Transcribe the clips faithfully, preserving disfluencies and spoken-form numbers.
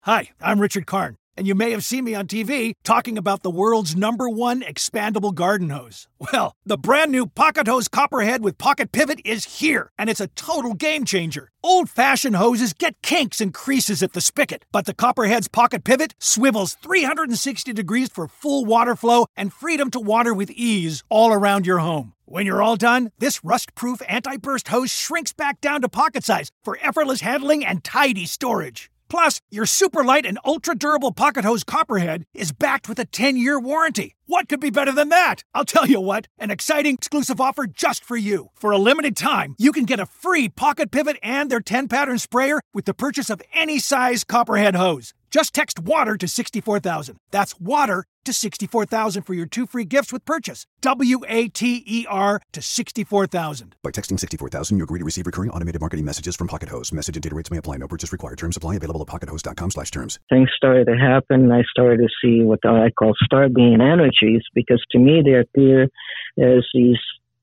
Hi, I'm Richard Karn, and you may have seen me on T V talking about the world's number one expandable garden hose. Well, the brand new Pocket Hose Copperhead with Pocket Pivot is here, and it's a total game changer. Old-fashioned hoses get kinks and creases at the spigot, but the Copperhead's Pocket Pivot swivels three hundred sixty degrees for full water flow and freedom to water with ease all around your home. When you're all done, this rust-proof anti-burst hose shrinks back down to pocket size for effortless handling and tidy storage. Plus, your super light and ultra-durable Pocket Hose Copperhead is backed with a ten-year warranty. What could be better than that? I'll tell you what, an exciting exclusive offer just for you. For a limited time, you can get a free Pocket Pivot and their ten-pattern sprayer with the purchase of any size Copperhead hose. Just text WATER to sixty-four thousand. That's WATER to sixty-four thousand for your two free gifts with purchase. W A T E R to sixty-four thousand. By texting sixty-four thousand, you agree to receive recurring automated marketing messages from Pocket Hose. Message and data rates may apply. No purchase required. Terms apply. Available at pockethose.com slash terms. Things started to happen. I started to see what I call star beam energies, because to me they appear as these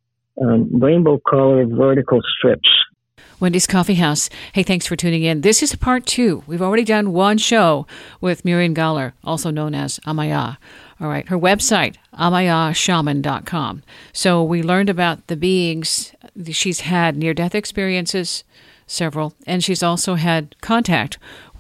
um, rainbow-colored vertical strips. Wendy's Coffee House. Hey, thanks for tuning in. This is part two. We've already done one show with Miriam Galler, also known as Amaya. All right, her website, amaya shaman dot com. So we learned about the beings. She's had near-death experiences, several, and she's also had contact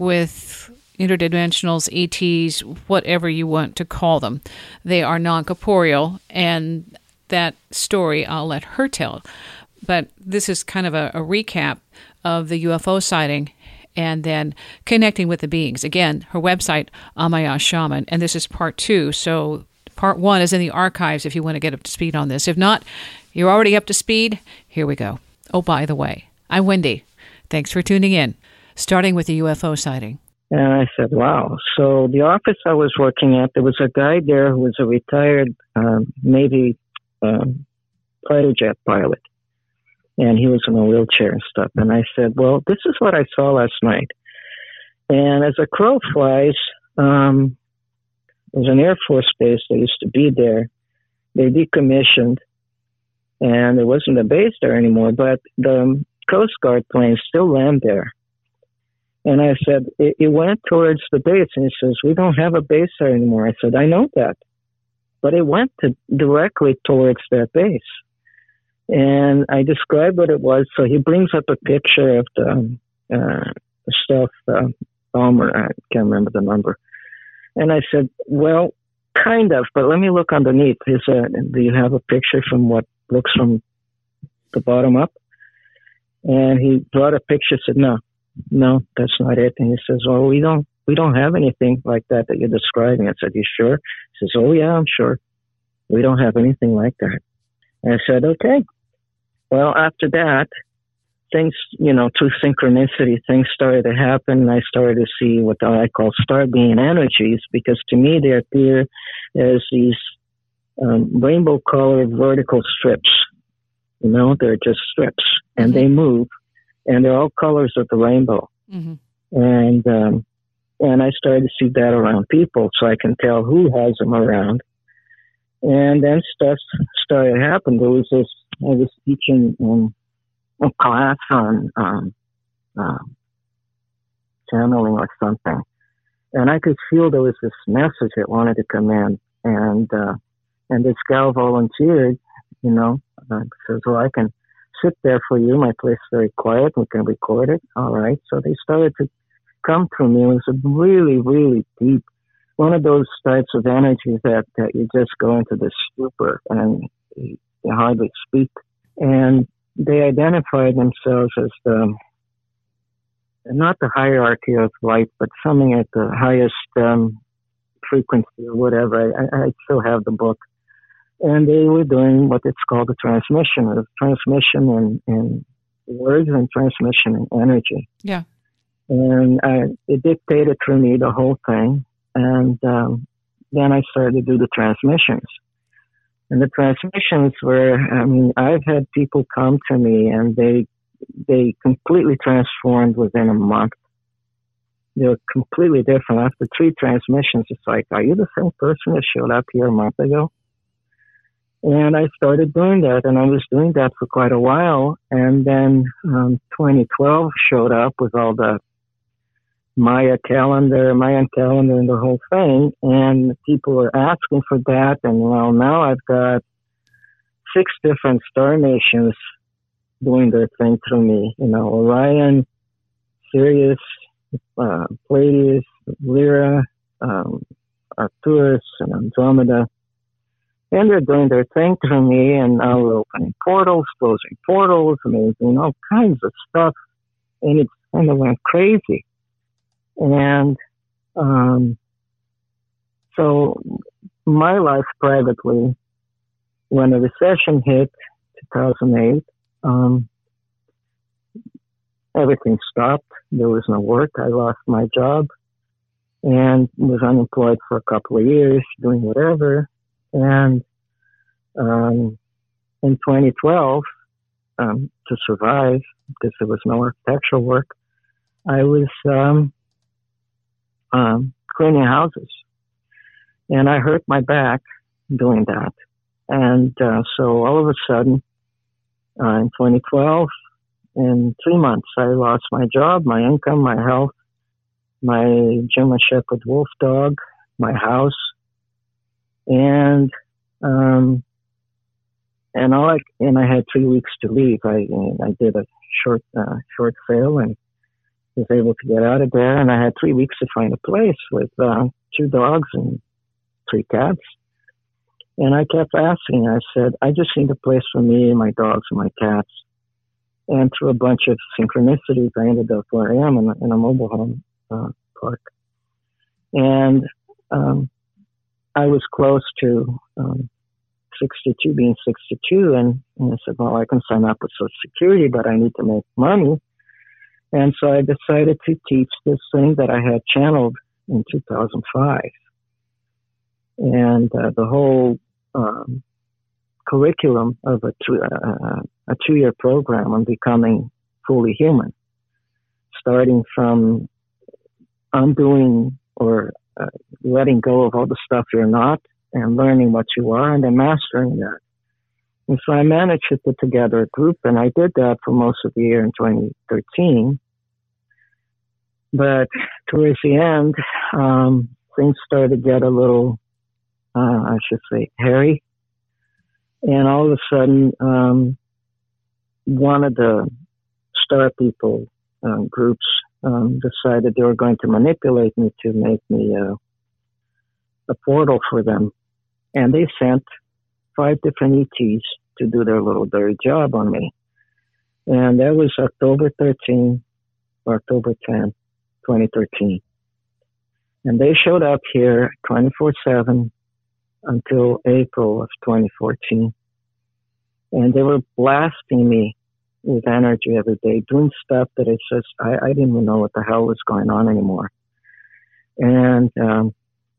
with interdimensionals, E Ts, whatever you want to call them. They are non-corporeal, and that story I'll let her tell. But this is kind of a, a recap of the U F O sighting and then connecting with the beings. Again, her website, Amaya Shaman, and this is part two. So part one is in the archives if you want to get up to speed on this. If not, you're already up to speed. Here we go. Oh, by the way, I'm Wendy. Thanks for tuning in. Starting with the U F O sighting. And I said, wow. So the office I was working at, there was a guy there who was a retired um, Navy um, fighter jet pilot. And he was in a wheelchair and stuff. And I said, well, this is what I saw last night. And as a crow flies, um, there's an Air Force base that used to be there. They decommissioned, and there wasn't a base there anymore, but the Coast Guard planes still land there. And I said, it, it went towards the base. And he says, we don't have a base there anymore. I said, I know that. But it went to, directly towards that base. And I described what it was. So he brings up a picture of the uh, stealth uh, bomber. I can't remember the number. And I said, well, kind of, but let me look underneath. Is a, do you have a picture from what looks from the bottom up? And he brought a picture, said, no, no, that's not it. And he says, well, we don't, we don't have anything like that that you're describing. I said, you sure? He says, oh, yeah, I'm sure. We don't have anything like that. And I said, okay. Well, after that, things, you know, through synchronicity, things started to happen. And I started to see what I call star beam energies, because to me they appear as these um, rainbow-colored vertical strips. You know, they're just strips, and mm-hmm. they move, and they're all colors of the rainbow. Mm-hmm. And um, and I started to see that around people, so I can tell who has them around. And then stuff started to happen. There was this, I was teaching in a class on um, uh, channeling or something. And I could feel there was this message that wanted to come in. And uh, and this gal volunteered, you know, uh, says, well, I can sit there for you. My place is very quiet. We can record it. All right. So they started to come through me. It was a really, really deep, one of those types of energies that, that you just go into this stupor and you, you hardly speak. And they identified themselves as the, not the hierarchy of light, but something at the highest um, frequency or whatever. I, I still have the book. And they were doing what it's called a transmission, a transmission in, in words and transmission in energy. Yeah. And I, it dictated for me the whole thing. And um, then I started to do the transmissions. And the transmissions were, I mean, I've had people come to me and they they completely transformed within a month. They were completely different. After three transmissions, it's like, are you the same person that showed up here a month ago? And I started doing that, and I was doing that for quite a while. And then um, twenty twelve showed up with all the Maya calendar, Mayan calendar, and the whole thing. And people are asking for that. And well, now I've got six different star nations doing their thing through me. You know, Orion, Sirius, uh, Pleiades, Lyra, um, Arcturus, and Andromeda. And they're doing their thing through me, and now we're opening portals, closing portals, amazing, all kinds of stuff. And it kind of went crazy. And um, so my life privately, when the recession hit, two thousand eight, um, everything stopped. There was no work. I lost my job and was unemployed for a couple of years, doing whatever. And um, in twenty twelve, um, to survive, because there was no architectural work, I was um, um, cleaning houses. And I hurt my back doing that. And uh, so all of a sudden, uh, in twenty twelve, in three months, I lost my job, my income, my health, my German Shepherd wolf dog, my house, and um, and all I and I had three weeks to leave. I I did a short uh, short sale and was able to get out of there. And I had three weeks to find a place with uh, two dogs and three cats. And I kept asking. I said, I just need a place for me and my dogs and my cats. And through a bunch of synchronicities, I ended up where I am in a, in a mobile home uh, park. And um, I was close to um, sixty-two, being sixty-two, and, and I said, well, I can sign up with Social Security, but I need to make money. And so I decided to teach this thing that I had channeled in two thousand five. And uh, the whole um, curriculum of a, two, uh, a two-year program on becoming fully human, starting from undoing or uh, letting go of all the stuff you're not and learning what you are and then mastering that. And so I managed to put together a group, and I did that for most of the year in twenty thirteen. But towards the end, um, things started to get a little, uh, I should say, hairy. And all of a sudden, um, one of the star people um, groups um, decided they were going to manipulate me to make me uh, a portal for them. And they sent five different E Ts to do their little dirty job on me. And that was October thirteenth, October tenth, twenty thirteen. And they showed up here twenty-four seven until April of twenty fourteen. And they were blasting me with energy every day, doing stuff that it's just, I, I didn't even know what the hell was going on anymore. And um,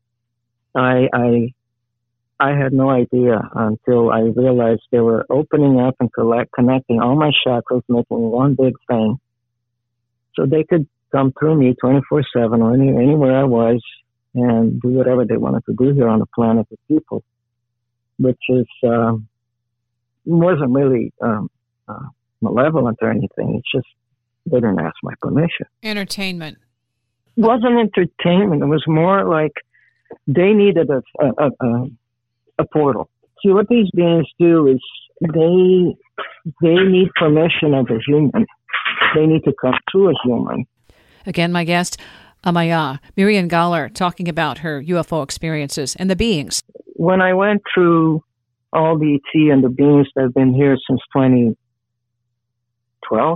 I, I, I had no idea until I realized they were opening up and collect, connecting all my chakras, making one big thing. So they could come through me twenty-four seven or any, anywhere I was and do whatever they wanted to do here on the planet with people, which is, um, wasn't really um, uh, malevolent or anything. It's just they didn't ask my permission. Entertainment. It wasn't entertainment. It was more like they needed a, a, a, a portal. See, what these beings do is they they need permission of a human. They need to come to a human. Again, my guest, Amaya, Miriam Galler, talking about her U F O experiences and the beings. When I went through all the E T and the beings that have been here since twenty twelve,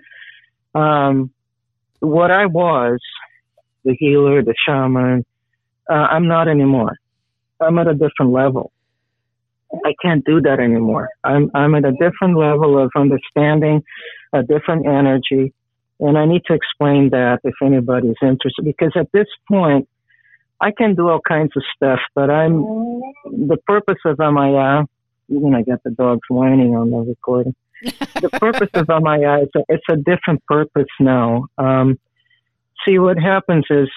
um, what I was, the healer, the shaman, uh, I'm not anymore. I'm at a different level. I can't do that anymore. I'm I'm at a different level of understanding, a different energy, and I need to explain that if anybody's interested, because at this point, I can do all kinds of stuff, but I'm, the purpose of Amaya, even I got the dogs whining on the recording. The purpose of Amaya, it's a, it's a different purpose now. Um, see, what happens is,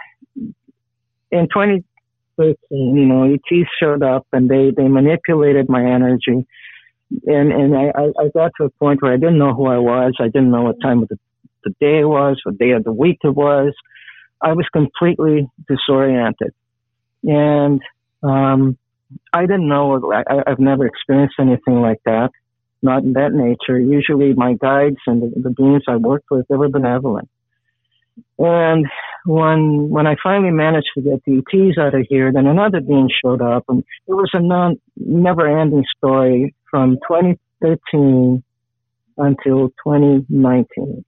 in twenty thirteen, you know, E Ts showed up and they, they manipulated my energy. And, and I, I got to a point where I didn't know who I was. I didn't know what time of the, the day it was, what day of the week it was. I was completely disoriented. And um, I didn't know, I, I've never experienced anything like that, not in that nature. Usually my guides and the, the beings I worked with, they were benevolent. And when when I finally managed to get the E Ts out of here, then another being showed up, and it was a non, never-ending story from twenty thirteen until twenty nineteen.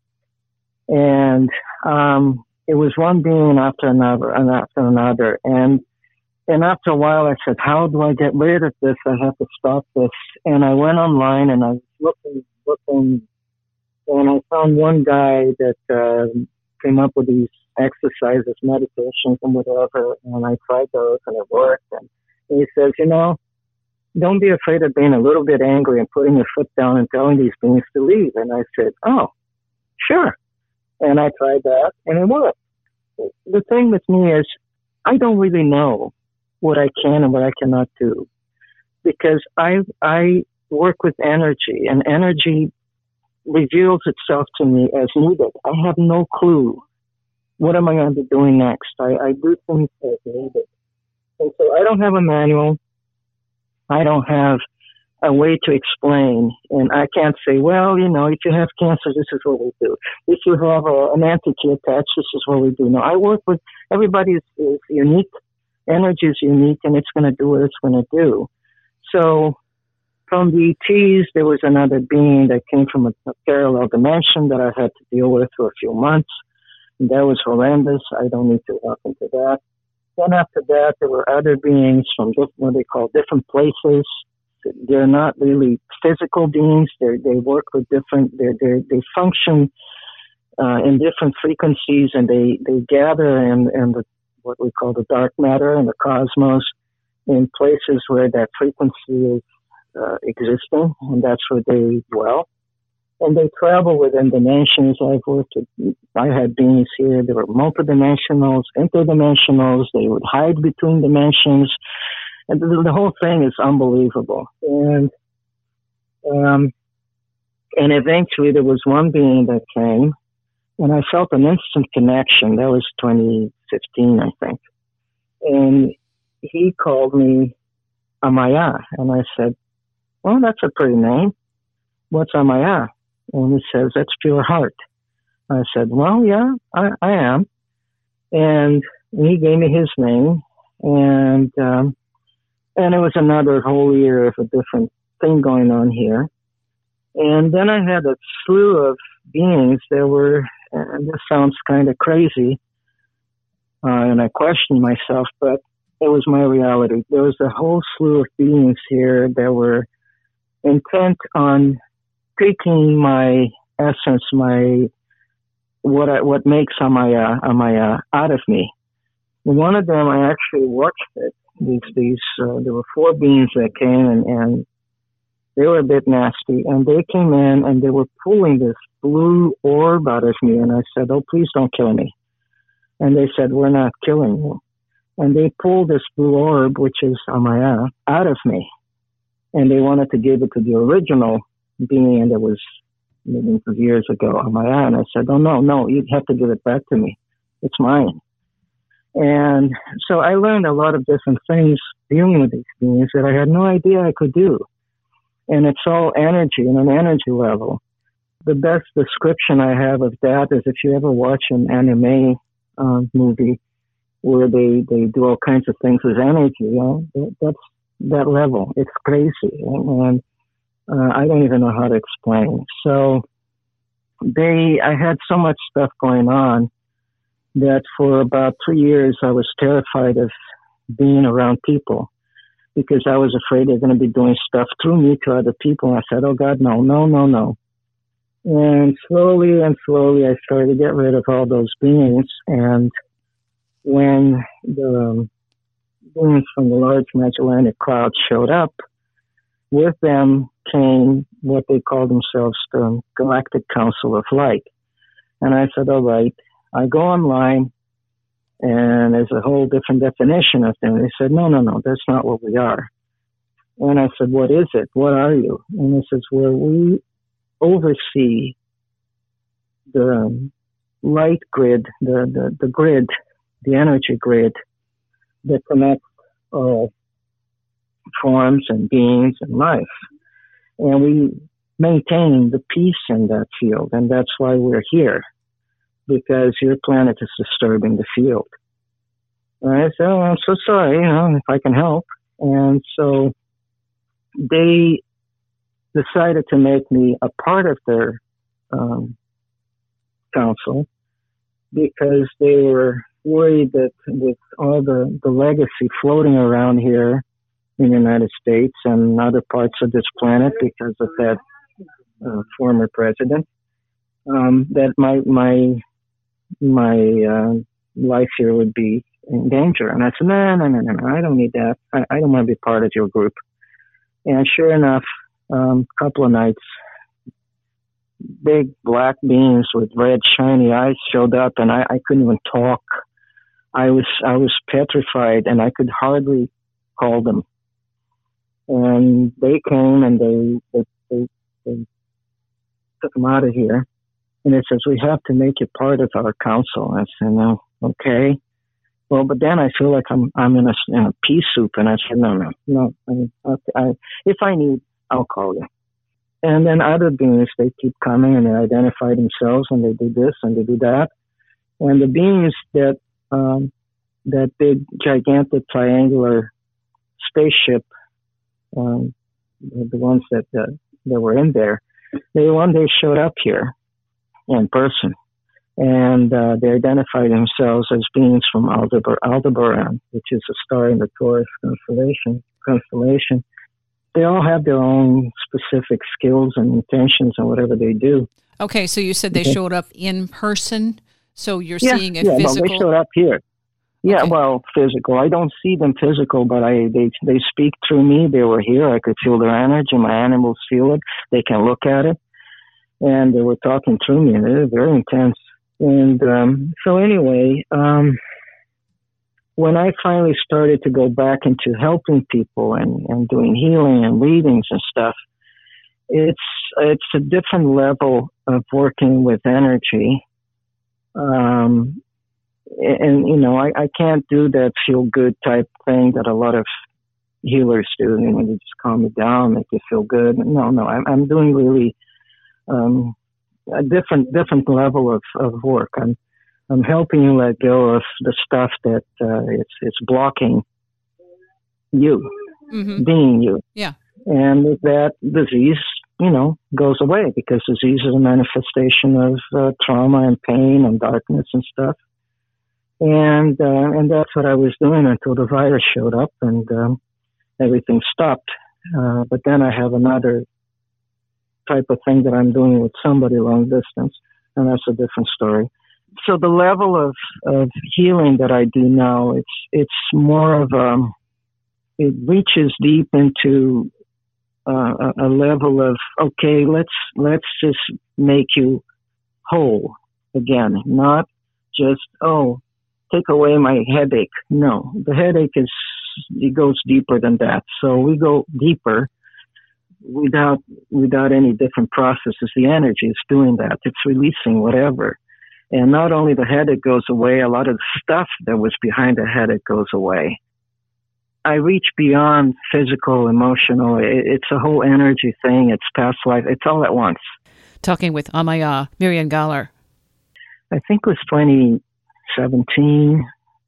And um, it was one being after another and after another. And and after a while, I said, how do I get rid of this? I have to stop this. And I went online, and I was looking, looking, and I found one guy that uh, came up with these exercises, meditations, and whatever. And I tried those, and it worked. And he says, you know, don't be afraid of being a little bit angry and putting your foot down and telling these beings to leave. And I said, oh, sure. And I tried that, and it worked. The thing with me is, I don't really know what I can and what I cannot do, because I I work with energy, and energy reveals itself to me as needed. I have no clue what am I going to be doing next. I, I do things as needed. And so I don't have a manual. I don't have a way to explain. And I can't say, well, you know, if you have cancer, this is what we do. If you have a, an entity attached, this is what we do. No, I work with, everybody is, is unique. Energy is unique, and it's going to do what it's going to do. So from the E Ts, there was another being that came from a, a parallel dimension that I had to deal with for a few months. And that was horrendous. I don't need to walk into that. Then after that, there were other beings from what they call different places. They're not really physical beings. They they work with different. They they they function uh, in different frequencies, and they they gather in in the what we call the dark matter and the cosmos, in places where that frequency is uh, existing, and that's where they dwell. And they travel within dimensions. I've worked with, I had beings here. They were multidimensionals, interdimensionals. They would hide between dimensions. And the, the whole thing is unbelievable. And, um, and eventually there was one being that came, and I felt an instant connection. That was twenty fifteen, I think. And he called me Amaya. And I said, well, that's a pretty name. What's Amaya? And he says, that's pure heart. I said, well, yeah, I, I am. And he gave me his name. And, um, and it was another whole year of a different thing going on here. And then I had a slew of beings that were, and this sounds kind of crazy, uh, and I questioned myself, but it was my reality. There was a whole slew of beings here that were intent on taking my essence, my what I, what makes Amaya Amaya out of me. One of them, I actually watched it. These these uh, there were four beings that came, and, and they were a bit nasty, and they came in and they were pulling this blue orb out of me, and I said, "Oh, please don't kill me." And they said, "We're not killing you." And they pulled this blue orb, which is Amaya, out of me, and they wanted to give it to the original being that was millions of years ago, Amaya. And I said, "Oh no, no, you have to give it back to me. It's mine." And so I learned a lot of different things dealing with these beings that I had no idea I could do. And it's all energy and an energy level. The best description I have of that is if you ever watch an anime uh, movie where they, they do all kinds of things with energy, you know, that's that level. It's crazy. And uh, I don't even know how to explain. So they, I had so much stuff going on that for about three years I was terrified of being around people because I was afraid they're going to be doing stuff through me to other people. And I said, oh God, no, no, no, no. And slowly and slowly I started to get rid of all those beings. And when the beings from the Large Magellanic Cloud showed up, with them came what they call themselves the Galactic Council of Light. And I said, all right. I go online, and there's a whole different definition of them. They said, no, no, no, that's not what we are. And I said, what is it? What are you? And he says, well, we oversee the light grid, the, the, the grid, the energy grid that connects all forms and beings and life. And we maintain the peace in that field, and that's why we're here, because your planet is disturbing the field. And I said, oh, I'm so sorry, you know, if I can help. And so they decided to make me a part of their um, council because they were worried that with all the, the legacy floating around here in the United States and other parts of this planet because of that uh, former president, um, that my my my uh, life here would be in danger. And I said, no, no, no, no, no, I don't need that. I, I don't want to be part of your group. And sure enough, a um, couple of nights, big black beings with red shiny eyes showed up, and I, I couldn't even talk. I was I was petrified, and I could hardly call them. And they came and they they, they, they took them out of here. And it says, we have to make you part of our council. I said, no, okay. Well, but then I feel like I'm I'm in a, in a pea soup, and I said, no, no, no. I, I, if I need, I'll call you. And then other beings, they keep coming and they identify themselves, and they do this and they do that. And the beings that um, that big, gigantic, triangular spaceship, um, the ones that uh, that were in there, they one day showed up here in person. And uh, they identify themselves as beings from Aldebar- Aldebaran, which is a star in the Taurus constellation. constellation. They all have their own specific skills and intentions and whatever they do. Okay, so you said they okay. showed up in person, so you're yeah, seeing a yeah, physical... Yeah, well, they showed up here. Yeah, okay. well, physical. I don't see them physical, but I they they speak through me. They were here. I could feel their energy. My animals feel it. They can look at it. And they were talking through me, and they were very intense. And um, so anyway, um, when I finally started to go back into helping people and, and doing healing and readings and stuff, it's it's a different level of working with energy. Um, and, you know, I, I can't do that feel-good type thing that a lot of healers do. You know, they just calm you down, make you feel good. No, no, I'm, I'm doing really... Um, a different different level of, of work. I'm I'm helping you let go of the stuff that uh, it's it's blocking you mm-hmm. being you. Yeah. And that disease, you know, goes away because disease is a manifestation of uh, trauma and pain and darkness and stuff. And uh, and that's what I was doing until the virus showed up and um, everything stopped. Uh, but then I have another type of thing that I'm doing with somebody long distance, and that's a different story. So the level of, of healing that I do now, it's it's more of a, it reaches deep into uh, a, a level of, okay, let's let's just make you whole again, not just, oh, take away my headache. No, the headache is, it goes deeper than that. So we go deeper without without any different processes. The energy is doing that. It's releasing whatever. And not only the headache goes away, a lot of the stuff that was behind the headache goes away. I reach beyond physical, emotional. It's a whole energy thing. It's past life. It's all at once. Talking with Amaya, Miriam Galler. I think it was twenty seventeen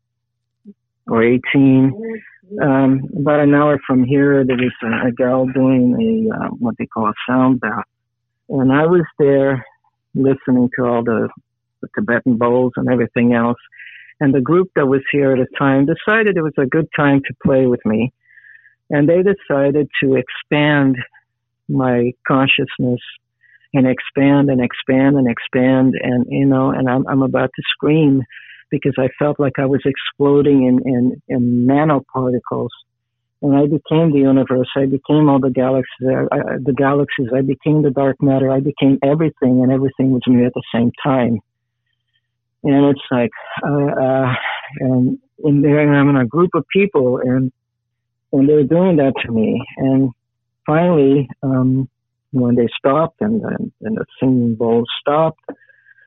or eighteen. Um, about an hour from here, there was a, a gal doing a uh, what they call a sound bath, and I was there listening to all the, the Tibetan bowls and everything else. And the group that was here at the time decided it was a good time to play with me, and they decided to expand my consciousness and expand and expand and expand, and you know, and I'm I'm about to scream, because I felt like I was exploding in, in, in nanoparticles. And I became the universe. I became all the galaxies. I, I, the galaxies. I became the dark matter. I became everything, and everything was me at the same time. And it's like, uh, uh, and in there I'm in a group of people, and and they're doing that to me. And finally, um, when they stopped and, and, and the singing bowl stopped,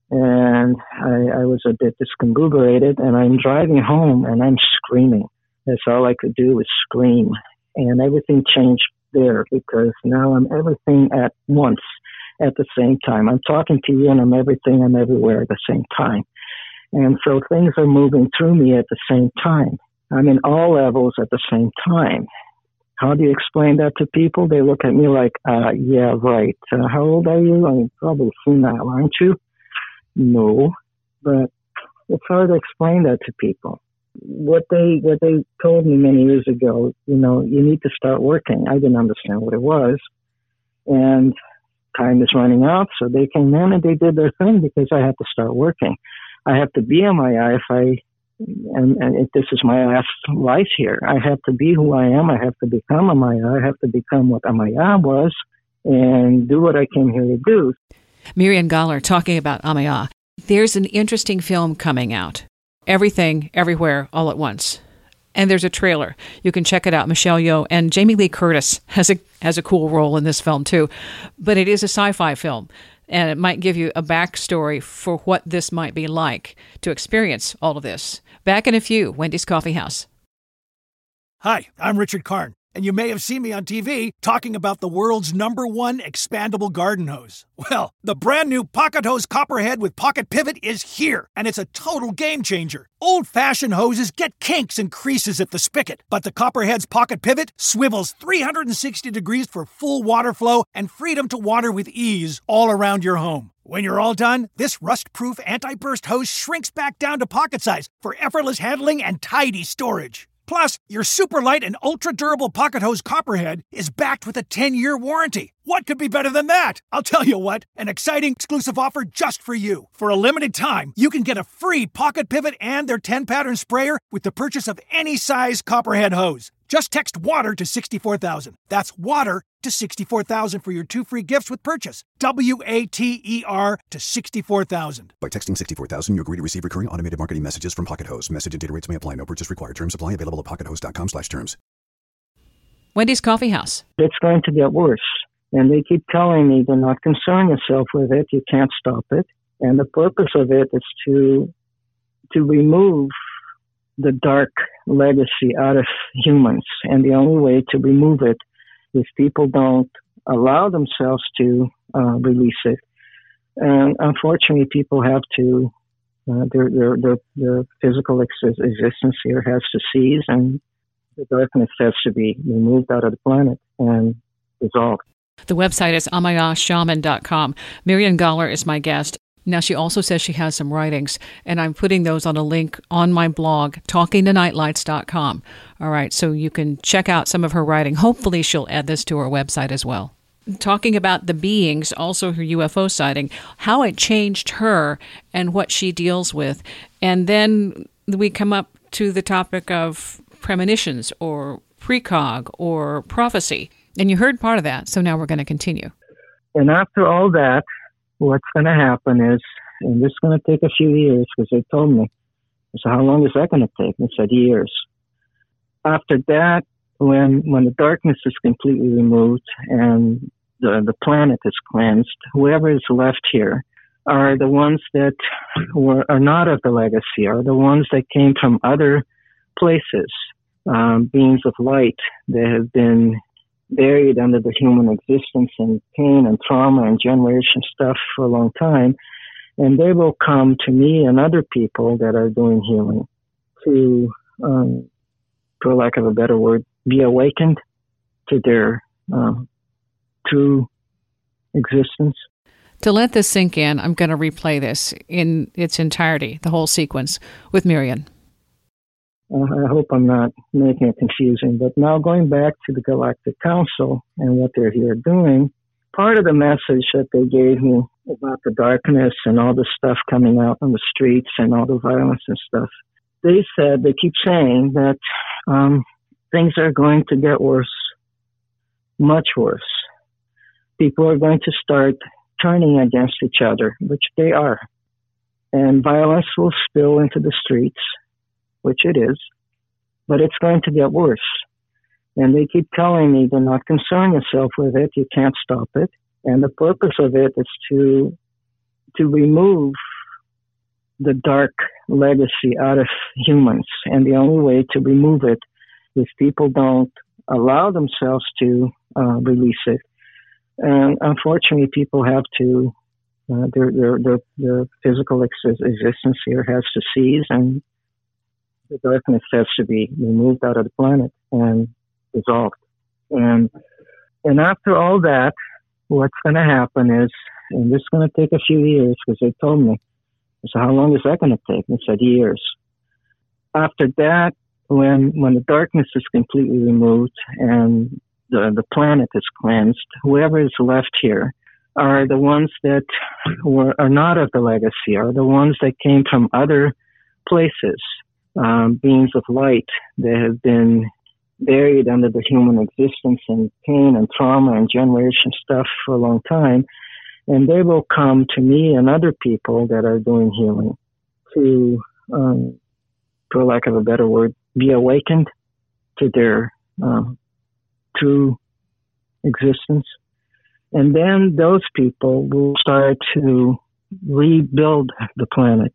And I, I was a bit discombobulated, and I'm driving home, and I'm screaming. That's all I could do was scream. And everything changed there, because now I'm everything at once, at the same time. I'm talking to you, and I'm everything, I'm everywhere at the same time. And so things are moving through me at the same time. I'm in all levels at the same time. How do you explain that to people? They look at me like, uh, yeah, right. Uh, how old are you? I mean, probably senile, aren't you? No, but it's hard to explain that to people. What they what they told me many years ago, you know, you need to start working. I didn't understand what it was, and time is running out. So they came in and they did their thing, because I had to start working. I have to be M I A if I, and, and if this is my last life here. I have to be who I am. I have to become M I A. I have to become what M I A was, and do what I came here to do. Miriam Galler talking about Amaya. There's an interesting film coming out, Everything, Everywhere, All at Once. And there's a trailer. You can check it out. Michelle Yeoh and Jamie Lee Curtis has a has a cool role in this film too. But it is a sci-fi film, and it might give you a backstory for what this might be like to experience all of this. Back in a few, Wendy's Coffee House. Hi, I'm Richard Karn, and you may have seen me on T V talking about the world's number one expandable garden hose. Well, the brand new Pocket Hose Copperhead with Pocket Pivot is here, and it's a total game changer. Old-fashioned hoses get kinks and creases at the spigot, but the Copperhead's Pocket Pivot swivels three hundred sixty degrees for full water flow and freedom to water with ease all around your home. When you're all done, this rust-proof anti-burst hose shrinks back down to pocket size for effortless handling and tidy storage. Plus, your super light and ultra-durable Pocket Hose Copperhead is backed with a ten-year warranty. What could be better than that? I'll tell you what, an exciting exclusive offer just for you. For a limited time, you can get a free Pocket Pivot and their ten-pattern sprayer with the purchase of any size Copperhead hose. Just text WATER to sixty-four thousand. That's WATER to sixty-four thousand for your two free gifts with purchase. W A T E R to sixty-four thousand. By texting sixty-four thousand, you agree to receive recurring automated marketing messages from Pocket Hose. Message and data rates may apply. No purchase required. Terms apply. Available at pockethose.com slash terms. Wendy's Coffee House. It's going to get worse. And they keep telling me, do not concern yourself with it. You can't stop it. And the purpose of it is to to remove the dark legacy out of humans. And the only way to remove it is people don't allow themselves to uh, release it. And unfortunately, people have to, uh, their, their, their, their physical ex- existence here has to cease, and the darkness has to be removed out of the planet and dissolved. The website is amaya shaman dot com. Miriam Galler is my guest. Now, she also says she has some writings, and I'm putting those on a link on my blog, talking to nightlights dot com. All right, so you can check out some of her writing. Hopefully, she'll add this to her website as well. Talking about the beings, also her U F O sighting, how it changed her and what she deals with. And then we come up to the topic of premonitions or precog or prophecy. And you heard part of that, so now we're going to continue. And after all that, what's going to happen is, and this is going to take a few years, because they told me. So how long is that going to take? They said years. After that, when when the darkness is completely removed and the, the planet is cleansed, whoever is left here are the ones that were are not of the legacy, are the ones that came from other places, um, beings of light that have been buried under the human existence and pain and trauma and generation stuff for a long time. And they will come to me and other people that are doing healing to, um, for lack of a better word, be awakened to their um, true existence. To let this sink in, I'm going to replay this in its entirety, the whole sequence, with Miriam. Uh, I hope I'm not making it confusing, but now going back to the Galactic Council and what they're here doing, part of the message that they gave me about the darkness and all the stuff coming out on the streets and all the violence and stuff, they said, they keep saying that um, things are going to get worse, much worse. People are going to start turning against each other, which they are. And violence will spill into the streets, which it is, but it's going to get worse. And they keep telling me, do not concern yourself with it, you can't stop it. And the purpose of it is to to remove the dark legacy out of humans. And the only way to remove it is people don't allow themselves to uh, release it. And unfortunately, people have to, uh, their, their, their, their physical ex- existence here has to cease, and the darkness has to be removed out of the planet and dissolved. And and after all that, what's going to happen is, and this is going to take a few years, because they told me, so how long is that going to take? They said years. After that, when when the darkness is completely removed and the, the planet is cleansed, whoever is left here are the ones that were are not of the legacy, are the ones that came from other places, um, beings of light that have been buried under the human existence and pain and trauma and generation stuff for a long time. And they will come to me and other people that are doing healing to, um, for lack of a better word, be awakened to their um, true existence. And then those people will start to rebuild the planet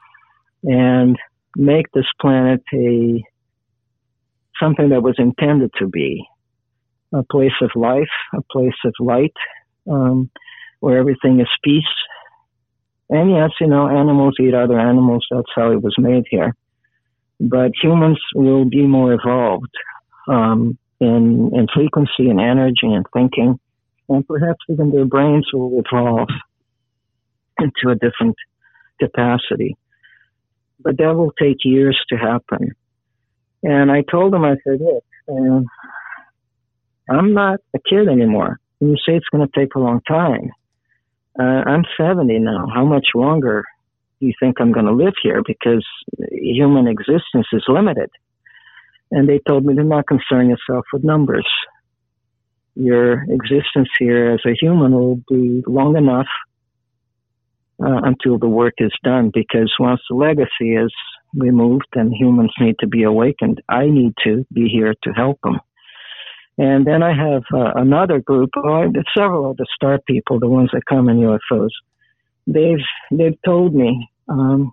and make this planet a something that was intended to be a place of life, a place of light, um, where everything is peace. And yes, you know, animals eat other animals. That's how it was made here. But humans will be more evolved um, in, in frequency and energy and thinking. And perhaps even their brains will evolve into a different capacity. But that will take years to happen. And I told him, I said, look, um, I'm not a kid anymore. And you say it's going to take a long time. Uh, I'm seventy now. How much longer do you think I'm going to live here? Because human existence is limited. And they told me, do not concern yourself with numbers. Your existence here as a human will be long enough uh, until the work is done. Because once the legacy is removed and humans need to be awakened, I need to be here to help them. And then I have uh, another group, oh, several of the star people, the ones that come in U F Os. They've they've told me, um,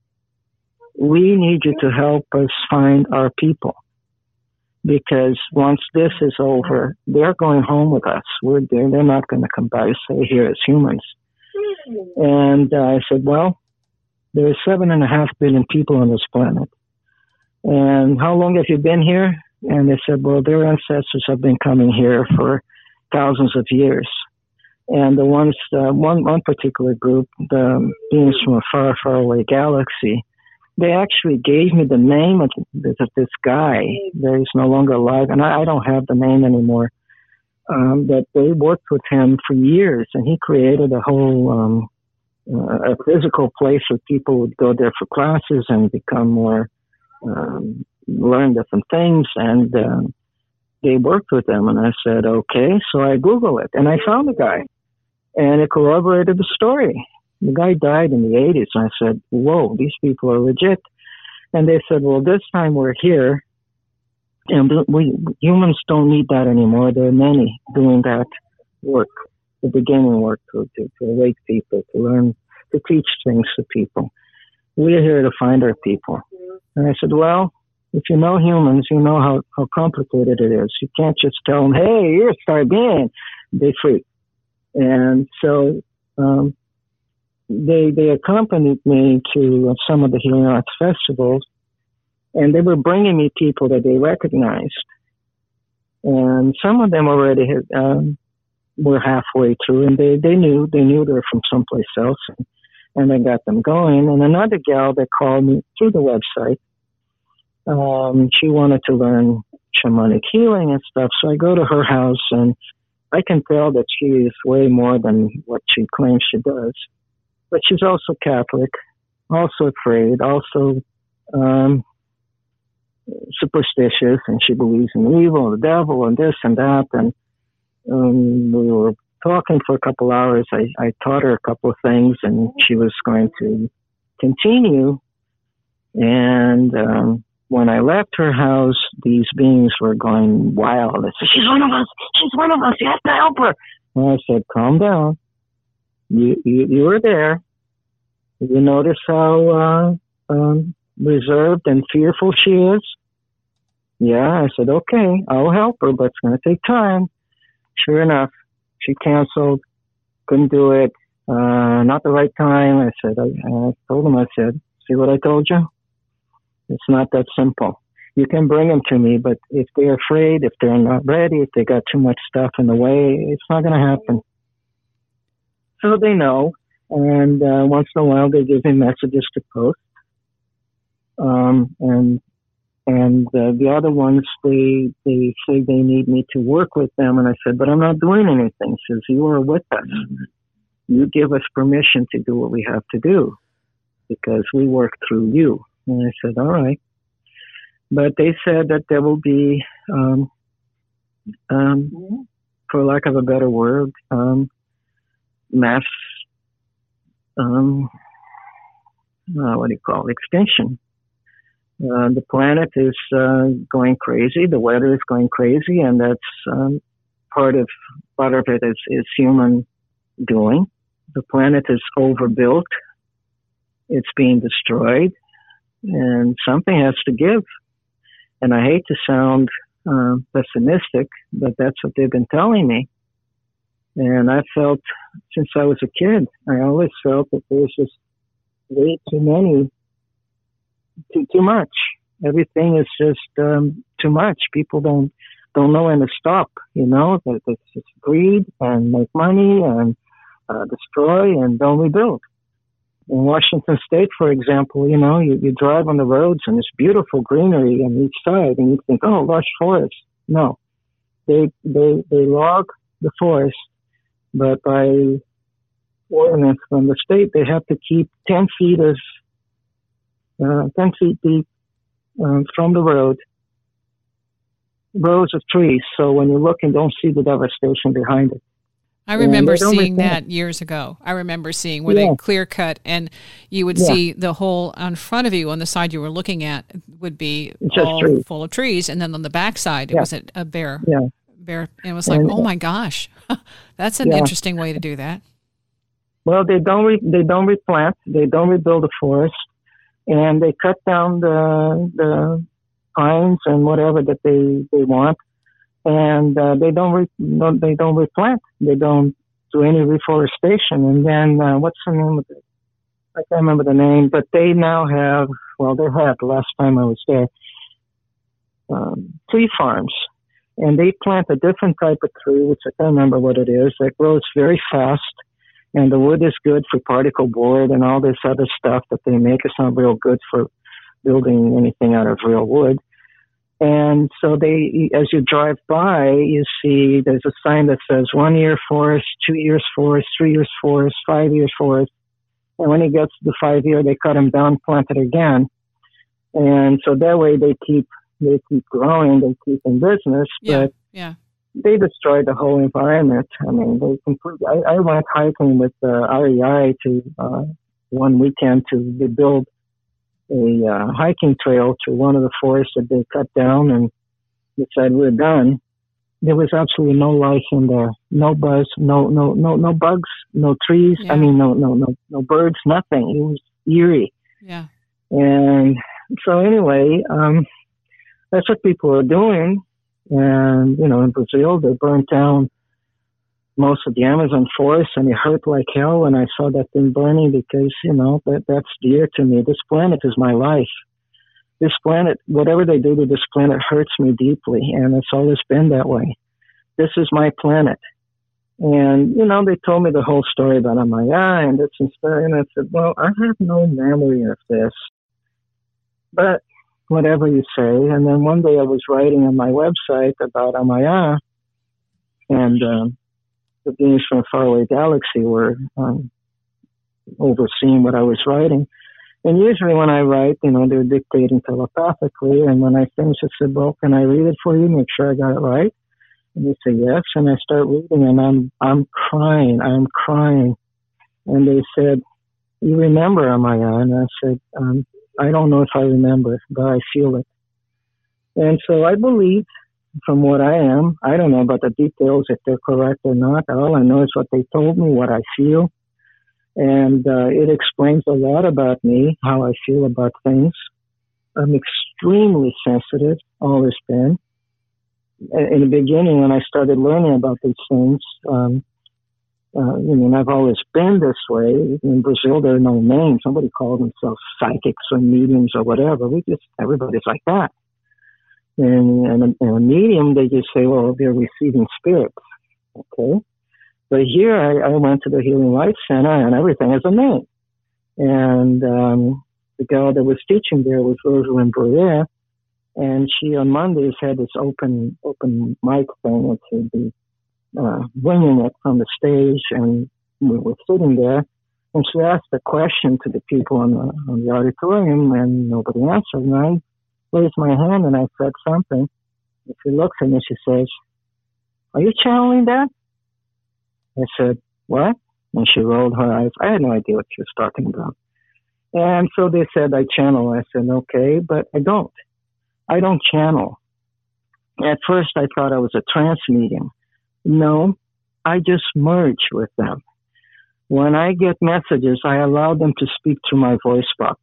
we need you to help us find our people, because once this is over, they're going home with us. We're there. They're not going to come by and stay here as humans. And uh, I said, well, there are seven and a half billion people on this planet. And how long have you been here? And they said, well, their ancestors have been coming here for thousands of years. And the ones, uh, one, one particular group, the beings from a far, far away galaxy, they actually gave me the name of this, of this guy that is no longer alive. And I, I don't have the name anymore. Um, that they worked with him for years, and he created a whole, um, Uh, a physical place where people would go there for classes and become more, um, learn different things. And uh, they worked with them. And I said, okay. So I Googled it, and I found the guy. And it corroborated the story. The guy died in the eighties. And I said, whoa, these people are legit. And they said, well, this time we're here. And we humans don't need that anymore. There are many doing that work. The beginning work to, to, to awake people, to learn, to teach things to people. We're here to find our people. And I said, well, if you know humans, you know how, how complicated it is. You can't just tell them, hey, you're a star being. They freak. And so um, they they accompanied me to some of the healing arts festivals, and they were bringing me people that they recognized. And some of them already had... Um, were halfway through, and they, they knew they knew they were from someplace else, and, and I got them going. And another gal that called me through the website, um, she wanted to learn shamanic healing and stuff. So I go to her house, and I can tell that she is way more than what she claims she does. But she's also Catholic, also afraid, also um, superstitious, and she believes in evil, the devil, and this and that, and Um, we were talking for a couple hours. I, I taught her a couple of things, and she was going to continue. And um, when I left her house, these beings were going wild. They said, she's one of us. She's one of us. You have to help her. And I said, calm down. You, you, you were there. You notice how uh, um, reserved and fearful she is? Yeah, I said, okay, I'll help her, but it's going to take time. Sure enough, she canceled, couldn't do it, uh, not the right time. I said, I, I told him, I said, see what I told you? It's not that simple. You can bring them to me, but if they're afraid, if they're not ready, if they got too much stuff in the way, it's not going to happen. So they know, and uh, once in a while they give me messages to post. Um, and and uh, the other ones, they they say they need me to work with them, and I said, but I'm not doing anything. She says, you are with us. You give us permission to do what we have to do because we work through you. And I said, all right. But they said that there will be, um, um, for lack of a better word, um, mass, um, uh, what do you call it, extinction. Uh, the planet is uh, going crazy. The weather is going crazy, and that's um, part of part of it is, is human doing. The planet is overbuilt. It's being destroyed, and something has to give. And I hate to sound uh, pessimistic, but that's what they've been telling me. And I felt since I was a kid, I always felt that there's just way too many. Too too much. Everything is just um, too much. People don't don't know when to stop. You know, that it's just greed and make money and uh, destroy and don't rebuild. In Washington State, for example, you know, you, you drive on the roads and it's beautiful greenery on each side, and you think, oh, lush forest. No, they they they log the forest, but by ordinance from the state, they have to keep ten feet of Uh, ten feet deep um, from the road, rows of trees. So when you look and don't see the devastation behind it. I remember seeing understand. that years ago. I remember seeing where Yeah. they clear cut, and you would Yeah. see the hole in front of you on the side you were looking at would be Just all trees. full of trees, and then on the back side it Yeah. was a, a bare, Yeah. bare. And it was like, And- oh my gosh, that's an Yeah. interesting way to do that. Well, they don't re- they don't replant, they don't rebuild the forest, and they cut down the the pines and whatever that they, they want, and uh, they don't re- no, they don't replant, they don't do any reforestation. And then uh, what's the name of it? I can't remember the name, but they now have, well, they had the last time I was there, um, tree farms. And they plant a different type of tree, which I can't remember what it is, that grows very fast. And the wood is good for particle board and all this other stuff that they make. It's not real good for building anything out of real wood. And so they, as you drive by, you see there's a sign that says one year forest, two years forest, three years forest, five years forest. And when it gets to the five year, they cut them down, plant it again. And so that way they keep, they keep growing, they keep in business. Yeah, But yeah. they destroyed the whole environment. I mean, they completely, I, I went hiking with uh, R E I to uh, one weekend to build a uh, hiking trail to one of the forests that they cut down, and they said we're done. There was absolutely no life in there, no buzz, no no no no bugs, no trees. Yeah. I mean, no no no no birds, nothing. It was eerie. Yeah. And so anyway, um, that's what people are doing. And, you know, in Brazil, they burnt down most of the Amazon forest, and it hurt like hell when I saw that thing burning because, you know, that that's dear to me. This planet is my life. This planet, whatever they do to this planet hurts me deeply, and it's always been that way. This is my planet. And, you know, they told me the whole story about Amaya and this and stuff, and I said, well, I have no memory of this. But whatever you say. And then one day I was writing on my website about Amaya, and um, the beings from a faraway galaxy were um, overseeing what I was writing. And usually when I write, you know, they're dictating telepathically. And when I finish, I said, well, can I read it for you? Make sure I got it right. And they say, yes. And I start reading, and I'm I'm crying. I'm crying. And they said, you remember Amaya? And I said, um, I don't know if I remember, but I feel it. And so I believe from what I am, I don't know about the details, if they're correct or not. All I know is what they told me, what I feel. And uh, it explains a lot about me, how I feel about things. I'm extremely sensitive, always been. In the beginning, when I started learning about these things, um, uh, you know, I've always been this way. In Brazil, there are no names. Somebody calls themselves psychics or mediums or whatever. We just, everybody's like that. And, and, a, and a medium, they just say, well, they're receiving spirits. Okay. But here, I, I went to the Healing Light Center, and everything is a name. And um, the girl that was teaching there was Rosalind Bruyere, and she on Mondays had this open open mic thing, and she'd be uh, bringing it from the stage, and we were sitting there, and she asked a question to the people on the, on the auditorium, and nobody answered. And I raised my hand, and I said something. And she looks at me, she says, "Are you channeling that?" I said, "What?" And she rolled her eyes. I had no idea what she was talking about. And so they said, I channel. I said, okay, but I don't. I don't channel. At first, I thought I was a trance medium. No, I just merge with them. When I get messages, I allow them to speak through my voice box.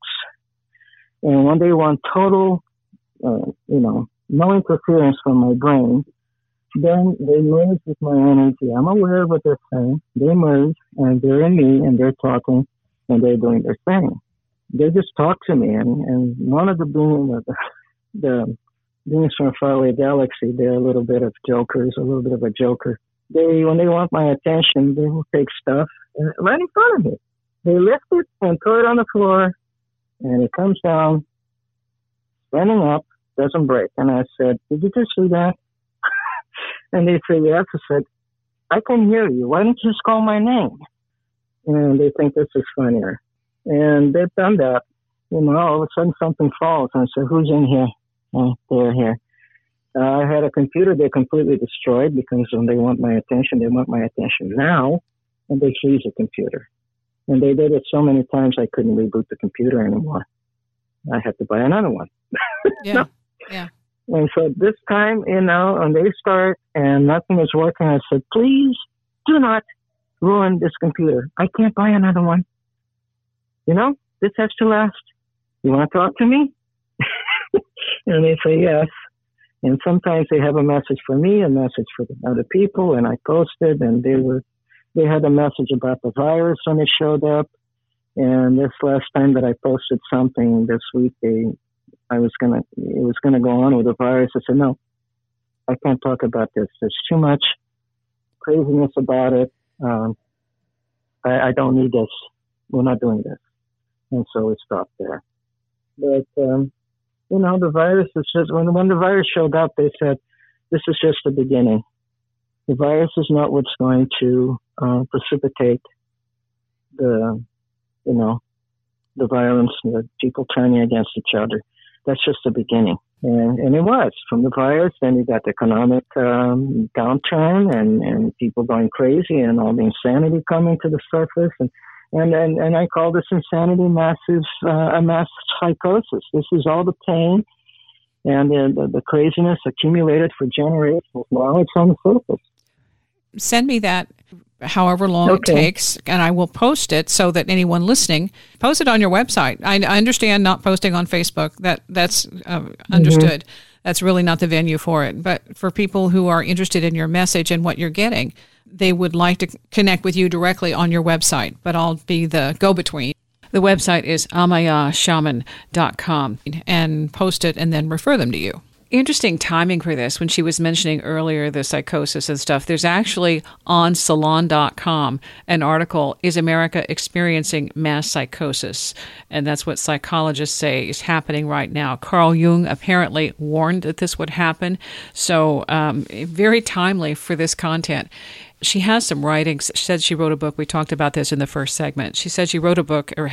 And when they want total, uh, you know, no interference from my brain, then they merge with my energy. I'm aware of what they're saying. They merge, and they're in me, and they're talking, and they're doing their thing. They just talk to me, and, and one of the beings, the, the beings from a faraway galaxy, they're a little bit of jokers, a little bit of a joker. They, when they want my attention, they will take stuff right in front of me. They lift it and throw it on the floor, and it comes down, standing up, doesn't break. And I said, "Did you just see that?" And they say, yes. I said, "I can hear you. Why don't you just call my name?" And they think this is funnier. And they've done that. You know, all of a sudden something falls. And I said, "Who's in here?" Oh, they're here. Uh, I had a computer they completely destroyed because when they want my attention, they want my attention now. And they freeze the computer. And they did it so many times I couldn't reboot the computer anymore. I had to buy another one. Yeah, no. yeah. And so this time, you know, when they start and nothing is working, I said, "Please do not ruin this computer. I can't buy another one. You know, this has to last. You want to talk to me?" And they say yes. And sometimes they have a message for me, a message for other people, and I posted, and they were, they had a message about the virus when it showed up. And this last time that I posted something this week, they, I was gonna, it was gonna go on with the virus. I said, "No, I can't talk about this. There's too much craziness about it. Um, I, I don't need this. We're not doing this." And so it stopped there. But, um, you know, the virus is just, when, when the virus showed up, they said, this is just the beginning. The virus is not what's going to uh, precipitate the, you know, the violence, the people turning against each other. That's just the beginning. And, and it was. From the virus, then you got the economic um, downturn and, and people going crazy and all the insanity coming to the surface. And And, and and I call this insanity massive, uh, a mass psychosis. This is all the pain and the, the, the craziness accumulated for generations. Now it's on the surface. Send me that however long okay. it takes, and I will post it so that anyone listening, post it on your website. I, I understand not posting on Facebook. That That's uh, understood. Mm-hmm. That's really not the venue for it. But for people who are interested in your message and what you're getting, they would like to connect with you directly on your website, but I'll be the go-between. The website is amaya shaman dot com, and post it and then refer them to you. Interesting timing for this. When she was mentioning earlier the psychosis and stuff, there's actually on salon dot com an article, "Is America Experiencing Mass Psychosis?" And that's what psychologists say is happening right now. Carl Jung apparently warned that this would happen. So um, very timely for this content. She has some writings. She said she wrote a book. We talked about this in the first segment. She said she wrote a book or has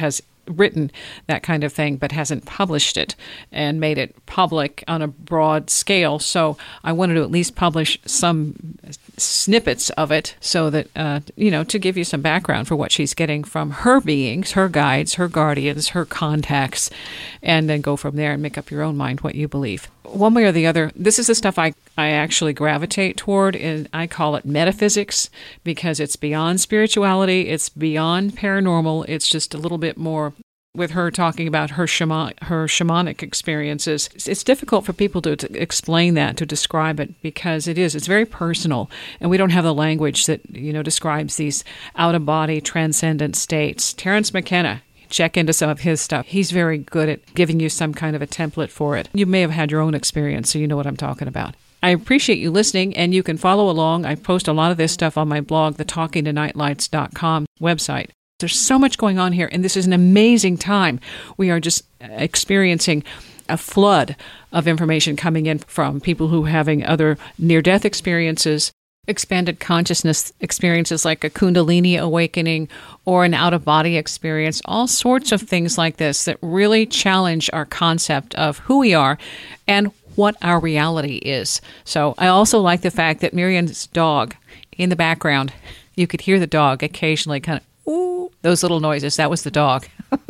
written that kind of thing, but hasn't published it and made it public on a broad scale. So I wanted to at least publish some snippets of it so that, uh, you know, to give you some background for what she's getting from her beings, her guides, her guardians, her contacts, and then go from there and make up your own mind what you believe. One way or the other, this is the stuff I, I actually gravitate toward, and I call it metaphysics because it's beyond spirituality, it's beyond paranormal, it's just a little bit more. With her talking about her shaman, her shamanic experiences, it's difficult for people to, to explain that, to describe it, because it is. It's very personal, and we don't have the language that, you know, describes these out-of-body transcendent states. Terence McKenna, check into some of his stuff. He's very good at giving you some kind of a template for it. You may have had your own experience, so you know what I'm talking about. I appreciate you listening, and you can follow along. I post a lot of this stuff on my blog, the talking to nightlights dot com website. There's so much going on here, and this is an amazing time. We are just experiencing a flood of information coming in from people who are having other near-death experiences, expanded consciousness experiences like a Kundalini awakening or an out-of-body experience, all sorts of things like this that really challenge our concept of who we are and what our reality is. So I also like the fact that Miriam's dog in the background, you could hear the dog occasionally kind of, ooh, those little noises. That was the dog.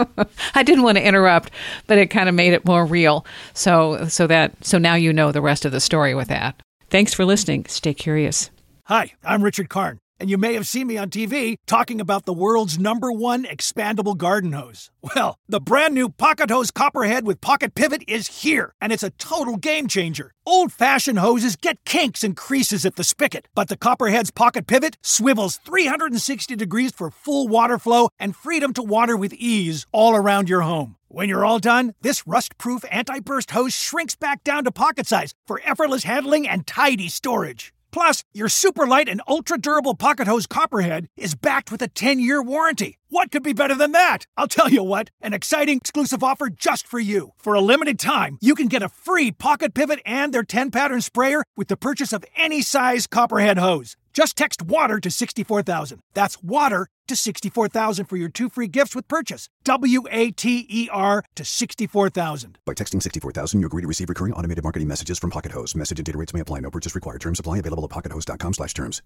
I didn't want to interrupt, but it kind of made it more real. So, so that, so now you know the rest of the story with that. Thanks for listening. Stay curious. Hi, I'm Richard Karn, and you may have seen me on T V talking about the world's number one expandable garden hose. Well, the brand new Pocket Hose Copperhead with Pocket Pivot is here, and it's a total game changer. Old-fashioned hoses get kinks and creases at the spigot, but the Copperhead's Pocket Pivot swivels three hundred sixty degrees for full water flow and freedom to water with ease all around your home. When you're all done, this rust-proof anti-burst hose shrinks back down to pocket size for effortless handling and tidy storage. Plus, your super light and ultra-durable Pocket Hose Copperhead is backed with a ten-year warranty. What could be better than that? I'll tell you what, an exciting exclusive offer just for you. For a limited time, you can get a free Pocket Pivot and their ten-pattern sprayer with the purchase of any size Copperhead hose. Just text WATER to sixty-four thousand. That's WATER to sixty-four thousand for your two free gifts with purchase. W A T E R to sixty-four thousand. By texting sixty-four thousand, you agree to receive recurring automated marketing messages from Pocket Hose. Message and data rates may apply. No purchase required. Terms apply. Available at pocket hose dot com slash terms.